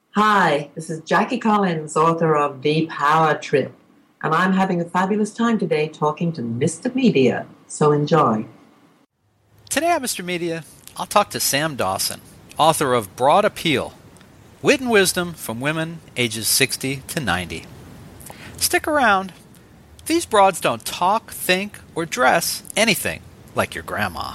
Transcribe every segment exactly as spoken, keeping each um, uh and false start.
Hi, this is Jackie Collins, author of The Power Trip, and I'm having a fabulous time today talking to Mister Media, so enjoy. Today on Mister Media, I'll talk to Sam Dawson, author of Broad Appeal, Wit and Wisdom from Women Ages sixty to ninety. Stick around. These broads don't talk, think, or dress anything like your grandma.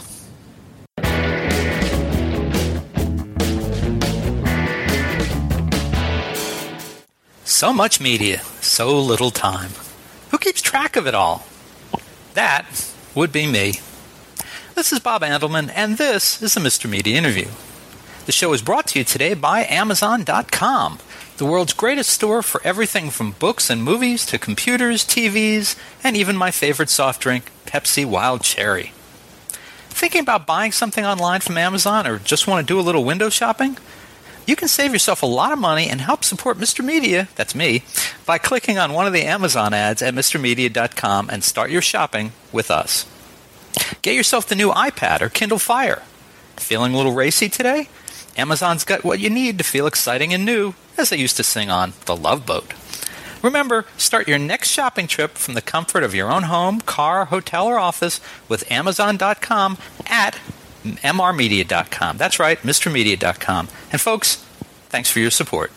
So much media, so little time. Who keeps track of it all? That would be me. This is Bob Andelman, and this is the Mister Media Interview. The show is brought to you today by Amazon dot com, the world's greatest store for everything from books and movies to computers, T Vs, and even my favorite soft drink, Pepsi Wild Cherry. Thinking about buying something online from Amazon or just want to do a little window shopping? You can save yourself a lot of money and help support Mister Media, that's me, by clicking on one of the Amazon ads at Mister Media dot com and start your shopping with us. Get yourself the new iPad or Kindle Fire. Feeling a little racy today? Amazon's got what you need to feel exciting and new, as they used to sing on The Love Boat. Remember, start your next shopping trip from the comfort of your own home, car, hotel, or office with Amazon dot com at M R Media dot com. That's right, Mister Media dot com. And folks, thanks for your support.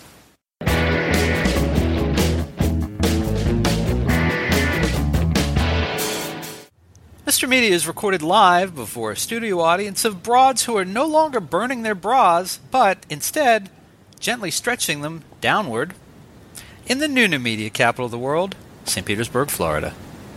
Mister Media is recorded live before a studio audience of broads who are no longer burning their bras, but instead gently stretching them downward in the new new media capital of the world, Saint Petersburg, Florida.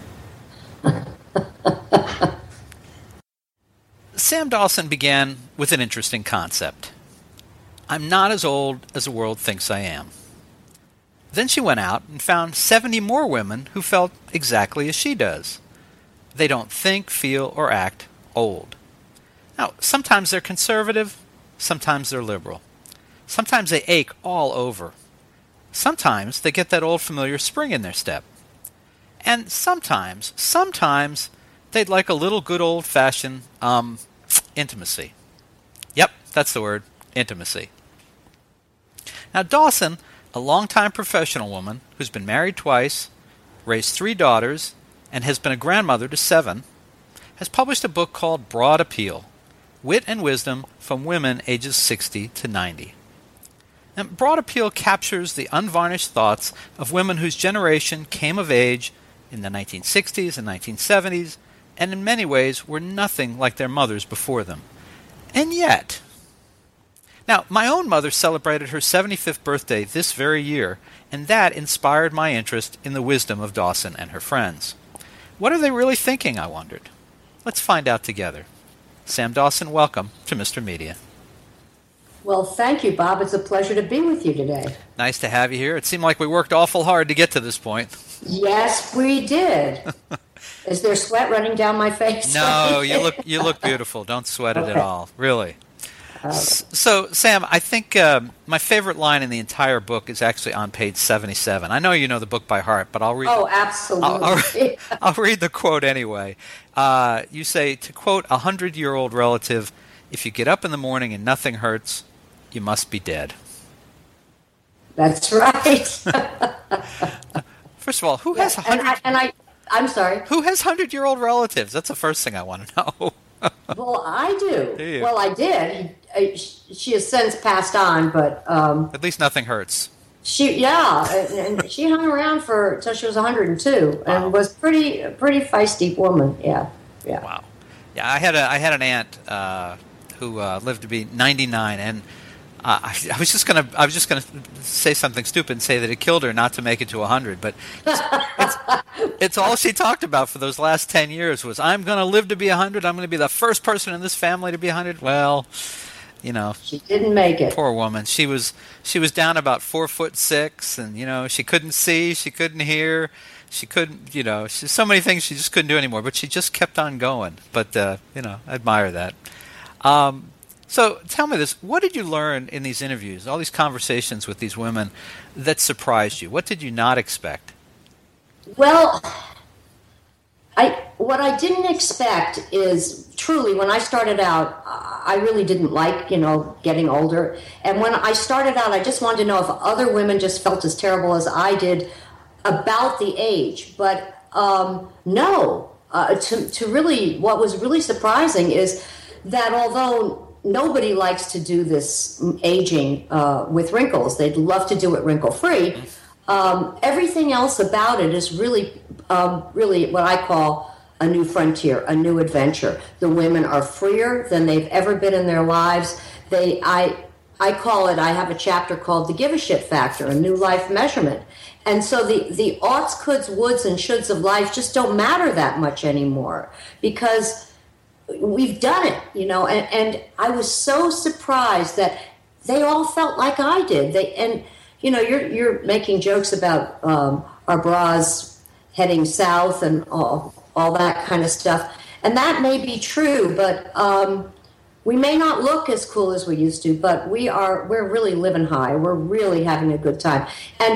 Sam Dawson began with an interesting concept. I'm not as old as the world thinks I am. Then she went out and found seventy more women who felt exactly as she does. They don't think, feel, or act old. Now, sometimes they're conservative, sometimes they're liberal. Sometimes they ache all over. Sometimes they get that old familiar spring in their step. And sometimes, sometimes, they'd like a little good old-fashioned, um, intimacy. Yep, that's the word, intimacy. Now, Dawson, a longtime professional woman who's been married twice, raised three daughters, and has been a grandmother to seven, has published a book called Broad Appeal, Wit and Wisdom from Women Ages sixty to ninety. And Broad Appeal captures the unvarnished thoughts of women whose generation came of age in the nineteen sixties and nineteen seventies, and in many ways were nothing like their mothers before them. And yet... Now, my own mother celebrated her seventy-fifth birthday this very year, and that inspired my interest in the wisdom of Dawson and her friends. What are they really thinking, I wondered? Let's find out together. Sam Dawson, welcome to Mister Media. Well, thank you, Bob. It's a pleasure to be with you today. Nice to have you here. It seemed like we worked awful hard to get to this point. Yes, we did. Is there sweat running down my face? No, you look you look beautiful. Don't sweat it Okay. at all, really. Uh, So, Sam, I think uh, my favorite line in the entire book is actually on page seventy-seven. I know you know the book by heart, but I'll read. oh, the, absolutely. I'll, I'll, I'll read the quote anyway. Uh, you say, to quote a hundred-year-old relative, "If you get up in the morning and nothing hurts, you must be dead." That's right. First of all, who has a and, I, hundred? and I, I'm sorry. Who has hundred-year-old relatives? That's the first thing I want to know. Well, I do. Do you? Well, I did. He, uh, she has since passed on, but um, At least nothing hurts. she, yeah, and, and she hung around for until she was one hundred two, Wow. and was pretty, a pretty feisty woman. Yeah, yeah. Wow. Yeah, I had a I had an aunt uh, who uh, lived to be ninety-nine, and uh, I, I was just gonna I was just gonna say something stupid and say that it killed her not to make it to a hundred, but it's, it's, it's all she talked about for those last ten years was I'm gonna live to be a hundred. I'm gonna be the first person in this family to be a hundred. Well, you know, She didn't make it. poor woman. She was she was down about four foot six, and you know she couldn't see, she couldn't hear, she couldn't, you know, she, so many things she just couldn't do anymore. But she just kept on going. But uh, you know, I admire that. Um, so tell me this: what did you learn in these interviews, all these conversations with these women, that surprised you? What did you not expect? Well, I what I didn't expect is truly, when I started out, I really didn't like, you know, getting older. And when I started out, I just wanted to know if other women just felt as terrible as I did about the age. But um, no, uh, to, to really, what was really surprising is that although nobody likes to do this aging uh, with wrinkles, they'd love to do it wrinkle-free, um, everything else about it is really, um, really what I call a new frontier, a new adventure. The women are freer than they've ever been in their lives. They, I, I call it, I have a chapter called the give a shit factor, a new life measurement. And so the, the oughts, coulds, woulds, and shoulds of life just don't matter that much anymore because we've done it, you know, and, and I was so surprised that they all felt like I did. They, and, you know, you're, you're making jokes about um, our bras heading south and all, all that kind of stuff. And that may be true, but um, we may not look as cool as we used to, but we are, we're really living high. We're really having a good time. And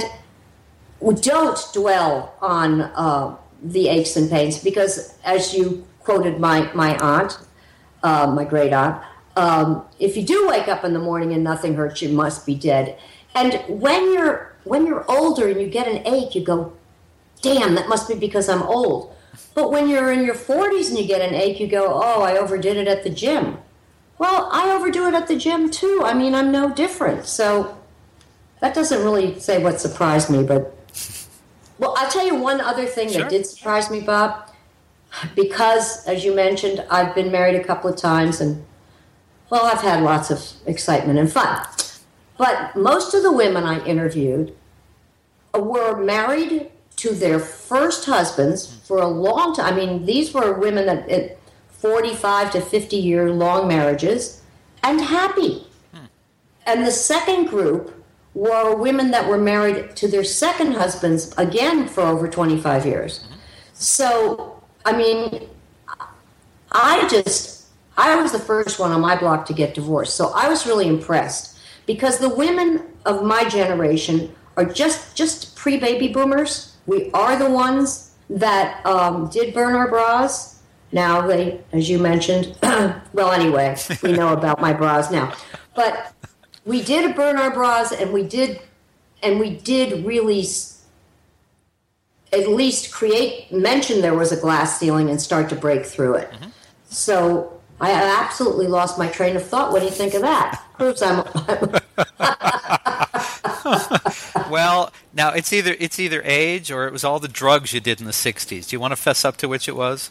we don't dwell on uh, the aches and pains because, as you quoted my, my aunt, uh, my great aunt, um, if you do wake up in the morning and nothing hurts, you must be dead. And when you're, when you're older and you get an ache, you go, damn, that must be because I'm old. But when you're in your forties and you get an ache, you go, oh, I overdid it at the gym. Well, I overdo it at the gym too. I mean, I'm no different. So that doesn't really say what surprised me. But, well, I'll tell you one other thing Sure. that did surprise me, Bob. Because, as you mentioned, I've been married a couple of times and, well, I've had lots of excitement and fun. But most of the women I interviewed were married to their first husbands for a long time. I mean, these were women that at forty-five to fifty year long marriages and happy. Hmm. And the second group were women that were married to their second husbands again for over twenty-five years. Mm-hmm. So, I mean, I just, I was the first one on my block to get divorced. So I was really impressed because the women of my generation are just, just pre-baby boomers. We are the ones that um, did burn our bras. Now they, as you mentioned, well, anyway, we know about my bras now. But we did burn our bras, and we did, and we did really at least create, mention there was a glass ceiling and start to break through it. Mm-hmm. So I absolutely lost my train of thought. What do you think of that? Proves I'm. Well, now it's either it's either age or it was all the drugs you did in the sixties. Do you want to fess up to which it was?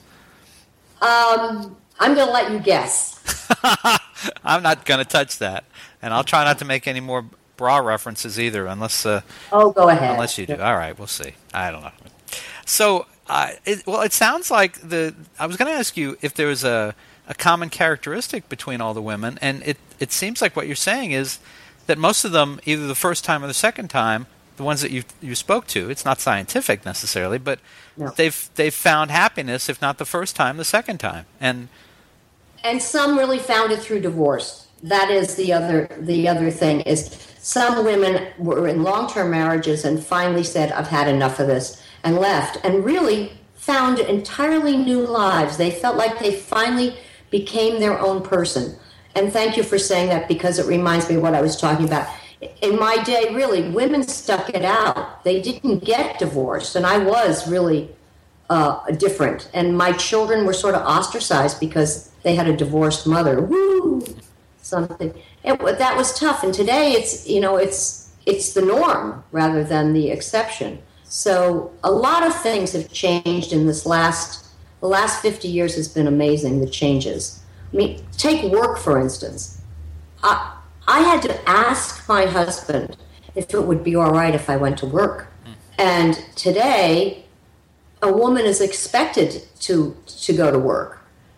Um, I'm going to let you guess. I'm not going to touch that, and I'll try not to make any more bra references either, unless. Uh, oh, go ahead. Unless you do. All right, we'll see. I don't know. So, uh, it, well, it sounds like the. I was going to ask you if there was a a common characteristic between all the women, and it it seems like what you're saying is that most of them, either the first time or the second time, the ones that you you spoke to, it's not scientific necessarily, but no. they've they've found happiness, if not the first time, the second time, and and some really found it through divorce. That is the other the other thing is some women were in long-term marriages and finally said, "I've had enough of this," and left, and really found entirely new lives. They felt like they finally became their own person. And thank you for saying that because it reminds me of what I was talking about. In my day, really, women stuck it out. They didn't get divorced, and I was really uh, different. And my children were sort of ostracized because they had a divorced mother. Woo! Something. It, that was tough. And today, it's you know, it's it's the norm rather than the exception. So a lot of things have changed in this last the last fifty years has been amazing. The changes. I mean, take work, for instance. I, I had to ask my husband if it would be all right if I went to work. Mm. And today, a woman is expected to to go to work.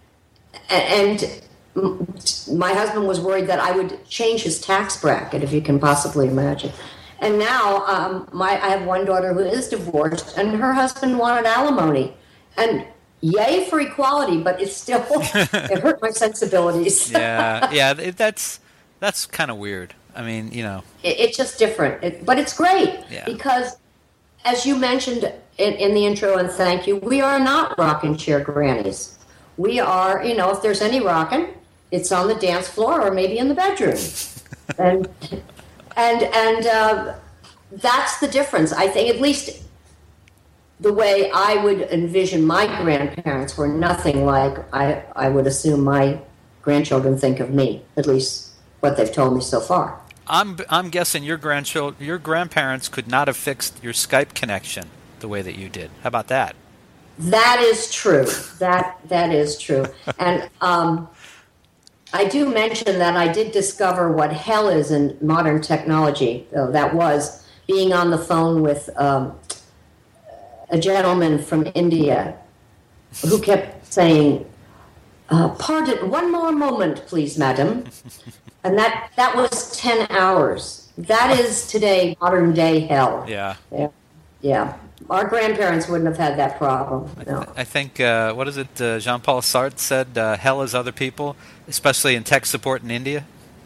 And my husband was worried that I would change his tax bracket, if you can possibly imagine. And now um, my I have one daughter who is divorced, and her husband wanted alimony. And yay for equality, but it's still it hurt my sensibilities. yeah, yeah, that's that's kind of weird. I mean, you know, it, it's just different, it, but it's great yeah. because, as you mentioned in, in the intro, and thank you, we are not rocking chair grannies. we are, you know, if there's any rocking, it's on the dance floor or maybe in the bedroom. and and and uh, that's the difference. I think at least the way I would envision my grandparents were nothing like I, I would assume my grandchildren think of me, at least what they've told me so far. I'm I'm guessing your grandchildren, your grandparents could not have fixed your Skype connection the way that you did. How about that? That is true. That that is true. And um, I do mention that I did discover what hell is in modern technology. Uh, that was being on the phone with um, a gentleman from India who kept saying, uh, "Pardon, one more moment, please, madam." And that, that was ten hours. That is today modern day hell. Yeah. Yeah. Yeah. Our grandparents wouldn't have had that problem. No. I think, uh, what is it, uh, Jean-Paul Sartre said, uh, hell is other people, especially in tech support in India.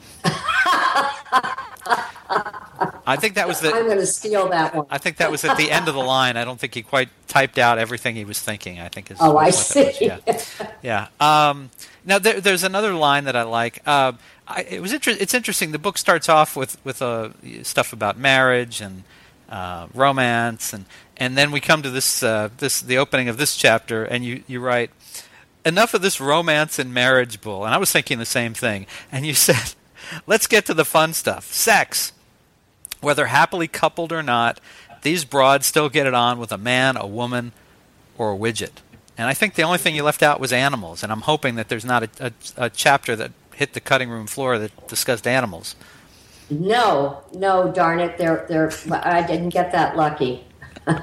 I think that was the... I'm going to steal that one. I think that was at the end of the line. I don't think he quite typed out everything he was thinking, I think. Is oh, I see. Yeah. yeah. Um, now, there, there's another line that I like. Uh, I, it was inter- It's interesting. The book starts off with, with uh, stuff about marriage and uh, romance, and, and then we come to this uh, this the opening of this chapter, and you, you write, enough of this romance and marriage bull. And I was thinking the same thing. And you said, let's get to the fun stuff. Sex. Whether happily coupled or not, these broads still get it on with a man, a woman, or a widget. And I think the only thing you left out was animals. And I'm hoping that there's not a, a, a chapter that hit the cutting room floor that discussed animals. No, no, darn it. They're, they're, I didn't get that lucky. uh,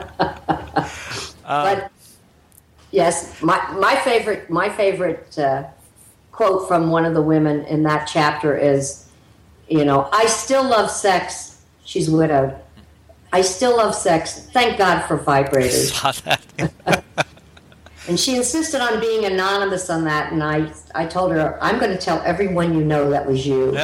but yes, my, my favorite, my favorite uh, quote from one of the women in that chapter is, you know, I still love sex. She's widowed. I still love sex. Thank God for vibrators. Saw that. And she insisted on being anonymous on that, and I, I told her, I'm going to tell everyone you know that was you.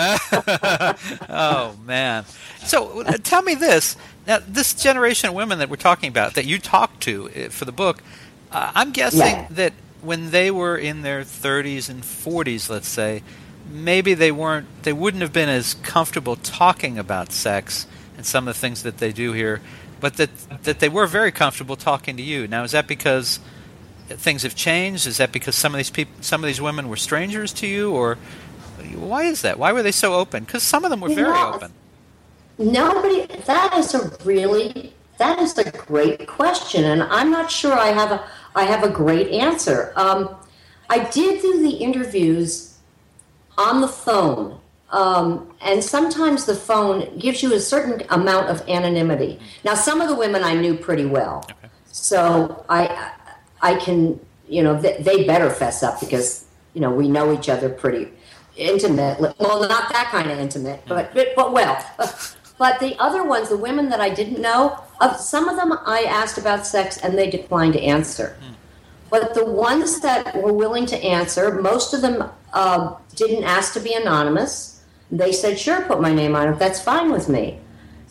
Oh, man. So uh, tell me this. Now, this generation of women that we're talking about, that you talked to uh, for the book, uh, I'm guessing Yeah. that when they were in their thirties and forties, let's say, maybe they weren't, they wouldn't have been as comfortable talking about sex and some of the things that they do here, but that that they were very comfortable talking to you. Now, is that because things have changed? Is that because some of these people, some of these women were strangers to you, or why is that? Why were they so open? Because some of them were You very know, open. Nobody, that is a really, that is a great question, and I'm not sure I have a, I have a great answer. Um, I did do the interviews on the phone, um, and sometimes the phone gives you a certain amount of anonymity. Now, some of the women I knew pretty well, Okay. so I, I can, you know, they, they better fess up because, you know, we know each other pretty intimate. Well, not that kind of intimate, but but, but well. But the other ones, the women that I didn't know, of some of them I asked about sex and they declined to answer. Mm. But the ones that were willing to answer, most of them uh, didn't ask to be anonymous. They said, sure, put my name on it. That's fine with me.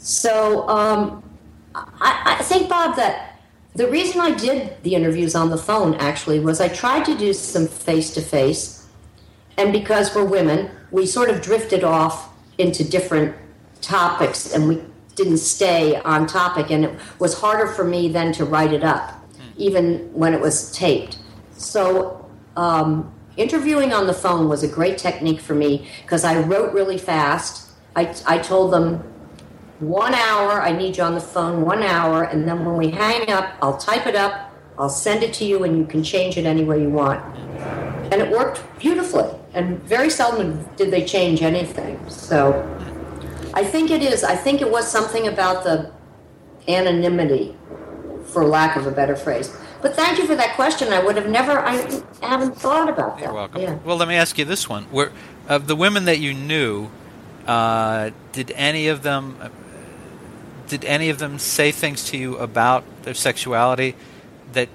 So um, I, I think, Bob, that the reason I did the interviews on the phone, actually, was I tried to do some face-to-face. And because we're women, we sort of drifted off into different topics and we didn't stay on topic, and it was harder for me then to write it up, even when it was taped. So um, interviewing on the phone was a great technique for me because I wrote really fast. I, I told them one hour, I need you on the phone, one hour, and then when we hang up, I'll type it up, I'll send it to you, and you can change it any way you want. And it worked beautifully, and very seldom did they change anything. So I think it is. I think it was something about the anonymity, for lack of a better phrase. But thank you for that question. I would have never, I haven't thought about that. You're welcome. Yeah. Well, let me ask you this one. Were, of the women that you knew, uh, did any of them, uh, did any of them say things to you about their sexuality that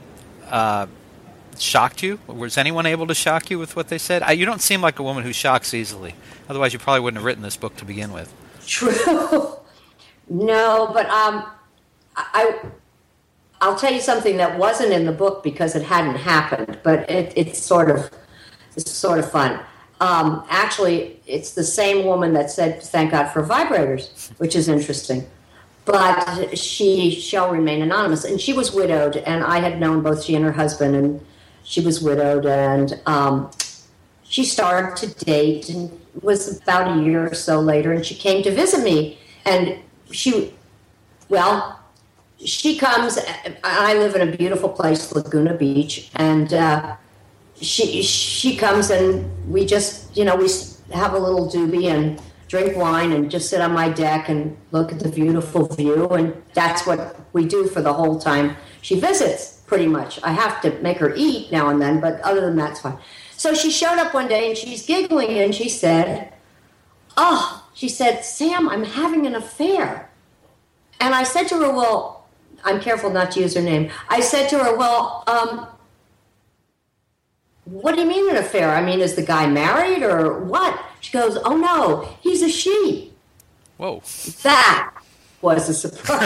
uh, shocked you? Was anyone able to shock you with what they said? I, you don't seem like a woman who shocks easily. Otherwise, you probably wouldn't have written this book to begin with. True. No, but um, I I'll tell you something that wasn't in the book because it hadn't happened, but it, it's sort of it's sort of fun. Um, actually, it's the same woman that said, "Thank God for vibrators," which is interesting. But she shall remain anonymous, and she was widowed, and I had known both she and her husband, and she was widowed, and um, she started to date, and it was about a year or so later, and she came to visit me, and she, well, she comes, I live in a beautiful place, Laguna Beach, and uh, she she comes, and we just, you know, we have a little doobie, and drink wine and just sit on my deck and look at the beautiful view, and that's what we do for the whole time she visits, pretty much. I have to make her eat now and then, but other than that, it's fine. So she showed up one day, and she's giggling, and she said, oh, she said, Sam, I'm having an affair. And I said to her, well, I'm careful not to use her name. I said to her, well, um, what do you mean an affair? I mean, is the guy married or what? She goes, oh, no, he's a she. Whoa. That was a surprise.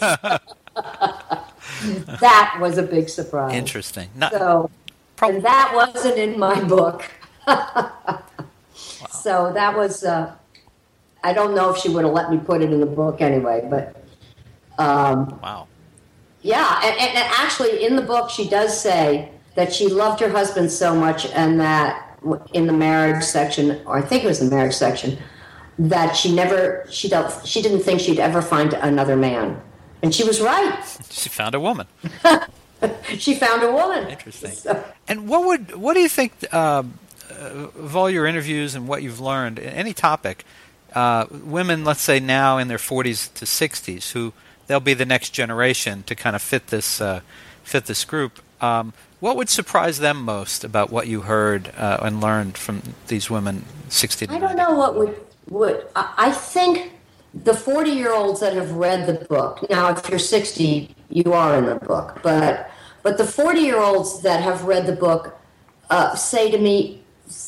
That was a big surprise. Interesting. Not, so, prob- and that wasn't in my book. Wow. So that was, uh, I don't know if she would have let me put it in the book anyway, but. Um, wow. Yeah, and, and, and actually in the book she does say that she loved her husband so much, and that in the marriage section, or I think it was the marriage section, that she never, she don't, she didn't think she'd ever find another man, and she was right. She found a woman. She found a woman. Interesting. So. And what would, what do you think um, of all your interviews and what you've learned in any topic? Uh, women, let's say now in their forties to sixties, who they'll be the next generation to kind of fit this uh, fit this group. Um, what would surprise them most about what you heard uh, and learned from these women sixty to I don't know what would, would I think the forty-year-olds that have read the book, now if you're sixty, you are in the book, but but the forty-year-olds that have read the book uh, say to me,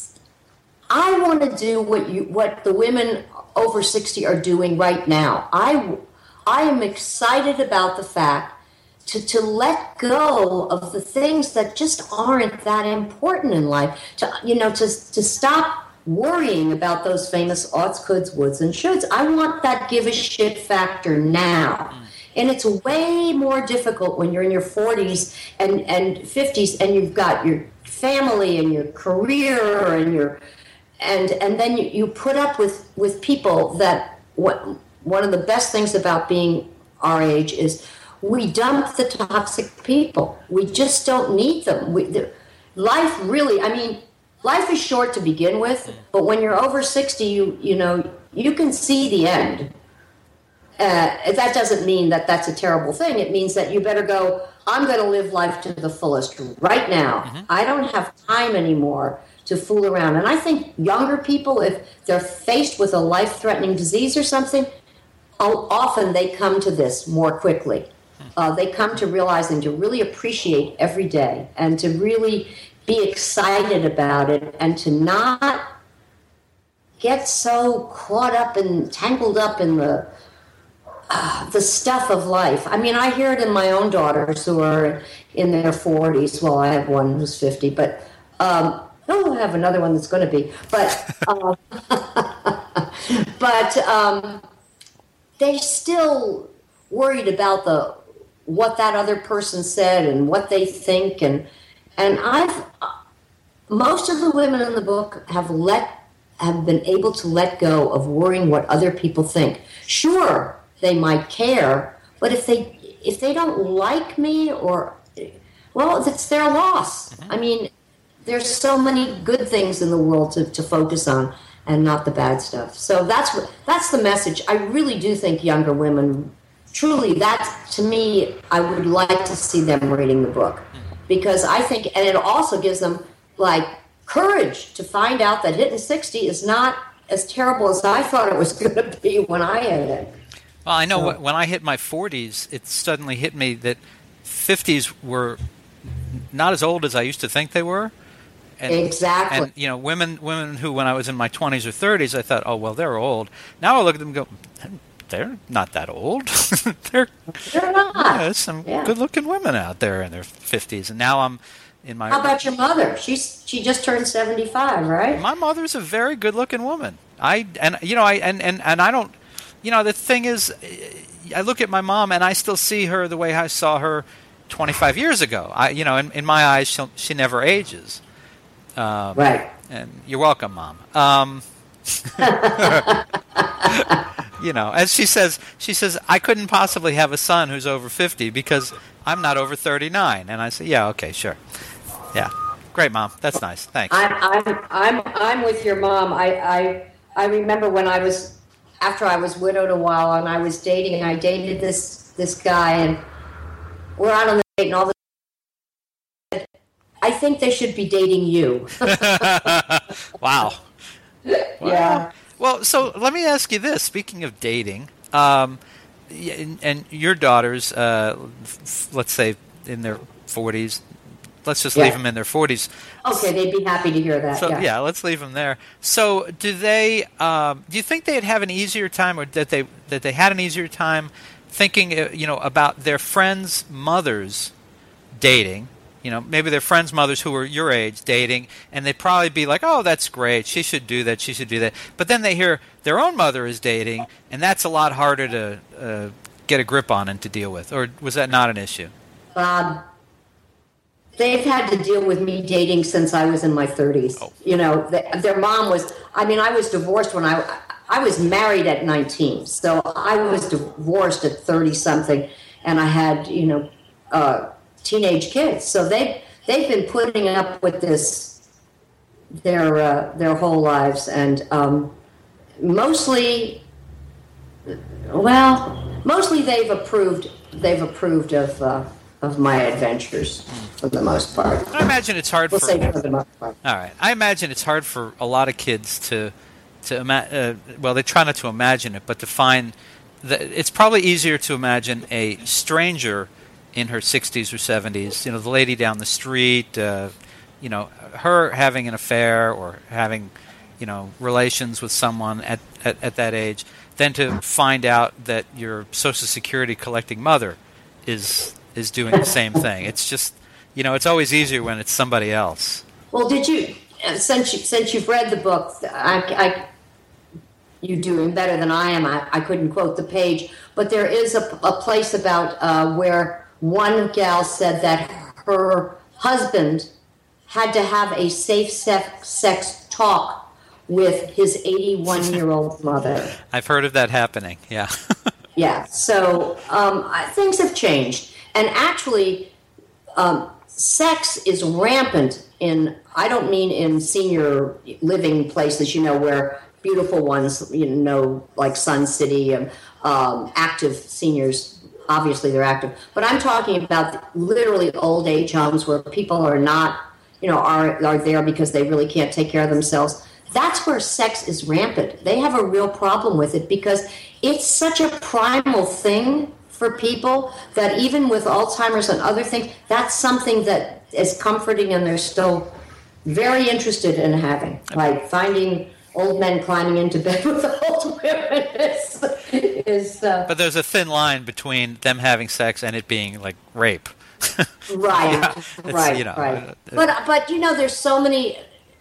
I want to do what you what the women over sixty are doing right now. I, I am excited about the fact To, to let go of the things that just aren't that important in life. To you know, to to stop worrying about those famous oughts, coulds, woulds, and shoulds. I want that give a shit factor now. And it's way more difficult when you're in your forties and, and fifties and you've got your family and your career and your and and then you, you put up with, with people that what one of the best things about being our age is we dump the toxic people. We just don't need them. We, the, life really, I mean, life is short to begin with, but when you're over sixty, you you know, you can see the end. Uh, that doesn't mean that that's a terrible thing. It means that you better go, I'm going to live life to the fullest right now. Mm-hmm. I don't have time anymore to fool around. And I think younger people, if they're faced with a life-threatening disease or something, often they come to this more quickly. Uh, they come to realize and to really appreciate every day and to really be excited about it and to not get so caught up and tangled up in the uh, the stuff of life. I mean, I hear it in my own daughters who are in their forties. Well, I have one who's fifty, but um, oh, I have another one that's going to be. But uh, but um, they're still worried about the what that other person said and what they think, and and I've most of the women in the book have let have been able to let go of worrying what other people think. Sure, they might care, but if they if they don't like me, or well, it's their loss. Mm-hmm. I mean, there's so many good things in the world to, to focus on, and not the bad stuff. So that's what that's the message. I really do think younger women. Truly, that, to me, I would like to see them reading the book. Because I think, and it also gives them, like, courage to find out that hitting sixty is not as terrible as I thought it was going to be when I hit it. Well, I know so. When I hit my forties, it suddenly hit me that fifties were not as old as I used to think they were. And, exactly. And, you know, women women who, when I was in my twenties or thirties, I thought, oh, well, they're old. Now I look at them and go, they're not that old. they're They're not. yeah, there's some Yeah. good-looking women out there in their fifties, and now I'm in my. How about your mother? She's she just turned seventy-five, right? My mother's a very good-looking woman. I and you know I and, and, and I don't. You know, the thing is, I look at my mom and I still see her the way I saw her twenty-five years ago. I, you know, in, in my eyes, she she never ages. Um, right. And you're welcome, Mom. Um, you know, as she says, she says, I couldn't possibly have a son who's over fifty because I'm not over thirty-nine. And I say, yeah, okay, sure. Yeah. Great, Mom. That's nice. Thanks. I'm I'm I'm I'm with your mom. I I I remember when I was after I was widowed a while and I was dating and I dated this this guy and we're out on the date and all the I think they should be dating you. Wow. Yeah. Well, so let me ask you this. Speaking of dating, um, and, and your daughters, uh, f- let's say in their forties, let's just Yeah. leave them in their forties. Okay, they'd be happy to hear that. So yeah. yeah, let's leave them there. So do they? Um, do you think they'd have an easier time, or that they that they had an easier time thinking, uh, you know, about their friends' mothers dating? You know, maybe their friends' mothers who were your age dating, and they'd probably be like, "Oh, that's great. She should do that. She should do that." But then they hear their own mother is dating, and that's a lot harder to uh, get a grip on and to deal with. Or was that not an issue? Bob, they've had to deal with me dating since I was in my thirties. Oh. You know, the, their mom was, I mean, I was divorced when I, I was married at nineteen. So I was divorced at thirty-something, and I had, you know, uh, teenage kids. So they, they've been putting up with this their, uh, their whole lives. And um, mostly, well, mostly they've approved, they've approved of... Uh, of my adventures for the most part. I imagine it's hard We'll for. say for the most part. All right, I imagine it's hard for a lot of kids to to ima- uh, well, they try not to imagine it, but to find that it's probably easier to imagine a stranger in her sixties or seventies. You know, the lady down the street. Uh, you know, her having an affair or having, you know, relations with someone at, at at that age, than to find out that your Social Security collecting mother is. is doing the same thing. It's just, you know, it's always easier when it's somebody else. Well, did you, since you, since you've read the book, I, I, you're doing better than I am. I, I couldn't quote the page, but there is a, a place about uh, where one gal said that her husband had to have a safe sex, sex talk with his eighty-one-year-old mother. I've heard of that happening, yeah. Yeah, so um, I, things have changed. And actually, um, sex is rampant in, I don't mean in senior living places, you know, where beautiful ones, you know, like Sun City, and um, active seniors, obviously they're active. But I'm talking about literally old age homes where people are not, you know, are, are there because they really can't take care of themselves. That's where sex is rampant. They have a real problem with it because it's such a primal thing for people that even with Alzheimer's and other things, that's something that is comforting and they're still very interested in having. Like finding old men climbing into bed with old women is... is uh, but there's a thin line between them having sex and it being like rape. Right, yeah, right, you know, right. Uh, but, but, you know, there's so many...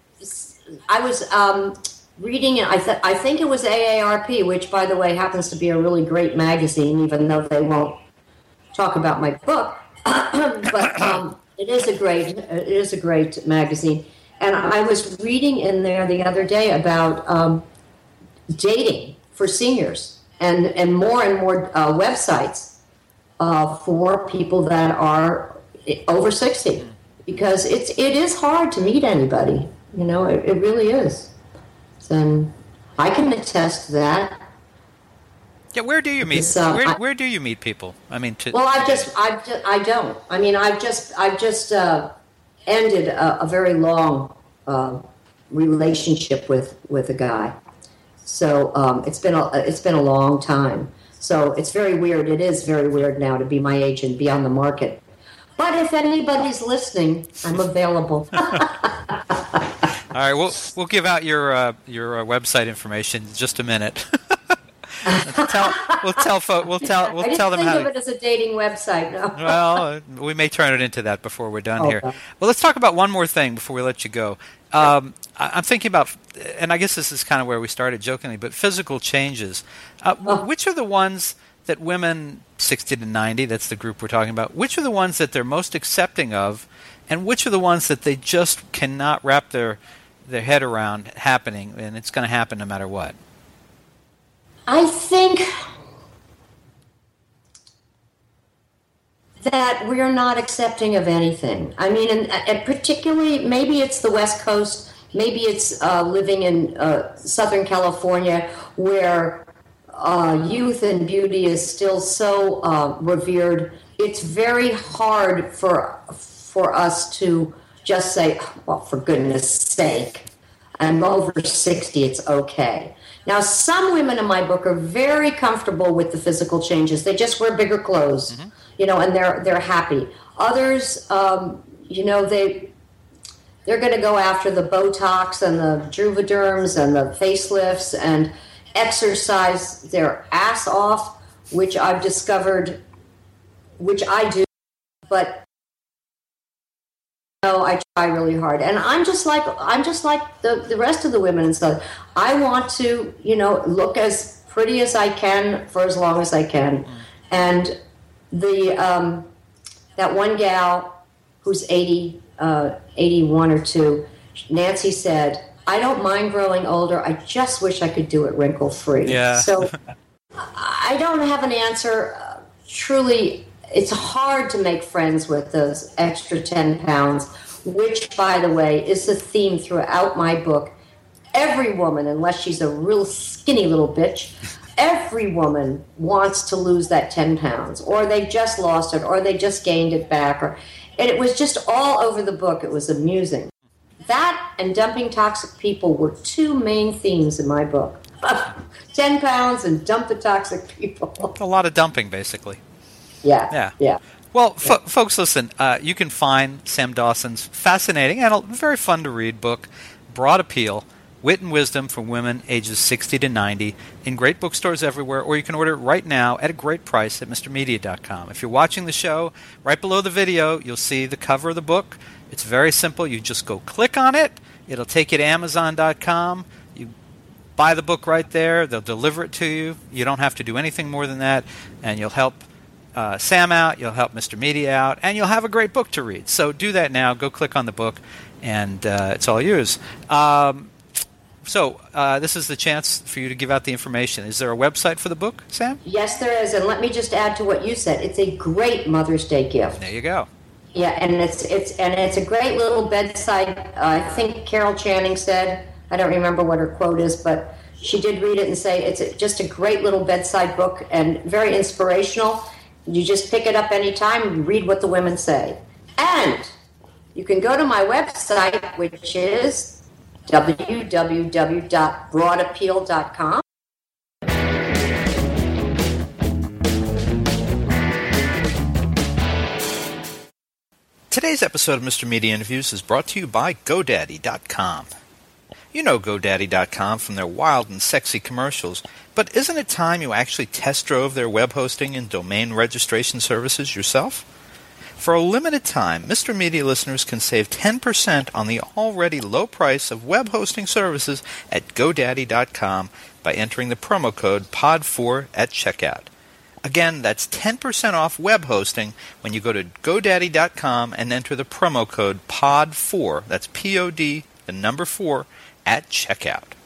I was um, reading, I, th- I think it was A A R P, which, by the way, happens to be a really great magazine, even though they won't talk about my book. But um, it is a great, it is a great magazine. And I was reading in there the other day about um, dating for seniors and, and more and more uh, websites uh, for people that are over sixty, because it's it is hard to meet anybody. You know, it, it really is. And I can attest to that. Yeah, where do you meet? Uh, where, I, where do you meet people? I mean, to, well, I've just, I've, just, I don't. I mean, I've just, I've just uh, ended a, a very long uh, relationship with, with a guy. So um, it's been a, it's been a long time. So it's very weird. It is very weird now to be my age and be on the market. But if anybody's listening, I'm available. All right, we'll we'll give out your uh, your uh, website information in just a minute. tell, we'll tell folks. We'll tell. We'll I didn't tell them think how. of to, it as a dating website. No. Well, uh, we may turn it into that before we're done Okay. here. Well, let's talk about one more thing before we let you go. Um, I, I'm thinking about, and I guess this is kind of where we started jokingly, but physical changes. Uh, Oh. Which are the ones that women sixty to ninety, that's the group we're talking about, which are the ones that they're most accepting of, and which are the ones that they just cannot wrap their their head around happening, and it's going to happen no matter what? I think that we're not accepting of anything. I mean, and, and particularly, maybe it's the West Coast, maybe it's uh, living in uh, Southern California, where uh, youth and beauty is still so uh, revered. It's very hard for for us to just say, well, for goodness sake, I'm over sixty, it's okay. Now, some women in my book are very comfortable with the physical changes. They just wear bigger clothes, mm-hmm. you know, and they're they're happy. Others, um, you know, they they're going to go after the Botox and the Juvederms and the facelifts and exercise their ass off, which I've discovered, which I do, but no, I try really hard, and I'm just like I'm just like the, the rest of the women and stuff. I want to, you know, look as pretty as I can for as long as I can. And the um, that one gal who's eighty, uh, eighty-one or two, Nancy said, "I don't mind growing older. I just wish I could do it wrinkle free." Yeah. So I don't have an answer. Uh, truly. It's hard to make friends with those extra ten pounds, which, by the way, is the theme throughout my book. Every woman, unless she's a real skinny little bitch, every woman wants to lose that ten pounds, or they just lost it, or they just gained it back. Or, and it was just all over the book. It was amusing. That and dumping toxic people were two main themes in my book. ten pounds and dump the toxic people. A lot of dumping, basically. Yeah, yeah, yeah. Well, fo- folks, listen. Uh, you can find Sam Dawson's fascinating and a very fun to read book, Broad Appeal: Wit and Wisdom for Women Ages sixty to ninety, in great bookstores everywhere, or you can order it right now at a great price at Mr Media dot com. If you're watching the show, right below the video, you'll see the cover of the book. It's very simple. You just go click on it. It'll take you to Amazon dot com. You buy the book right there. They'll deliver it to you. You don't have to do anything more than that, and you'll help Uh, Sam out, you'll help Mister Media out, and you'll have a great book to read. So do that now. Go click on the book, and uh, it's all yours. Um, so uh, this is the chance for you to give out the information. Is there a website for the book, Sam? Yes, there is. And let me just add to what you said. It's a great Mother's Day gift. There you go. Yeah, and it's it's and it's a great little bedside. Uh, I think Carol Channing said. I don't remember what her quote is, but she did read it and say it's a, just a great little bedside book and very inspirational. You just pick it up anytime and read what the women say. And you can go to my website, which is w w w dot broad appeal dot com. Today's episode of Mister Media Interviews is brought to you by GoDaddy dot com. You know GoDaddy dot com from their wild and sexy commercials, but isn't it time you actually test drove their web hosting and domain registration services yourself? For a limited time, Mister Media listeners can save ten percent on the already low price of web hosting services at GoDaddy dot com by entering the promo code P O D four at checkout. Again, that's ten percent off web hosting when you go to GoDaddy dot com and enter the promo code P O D four, that's P O D, the number four, at checkout.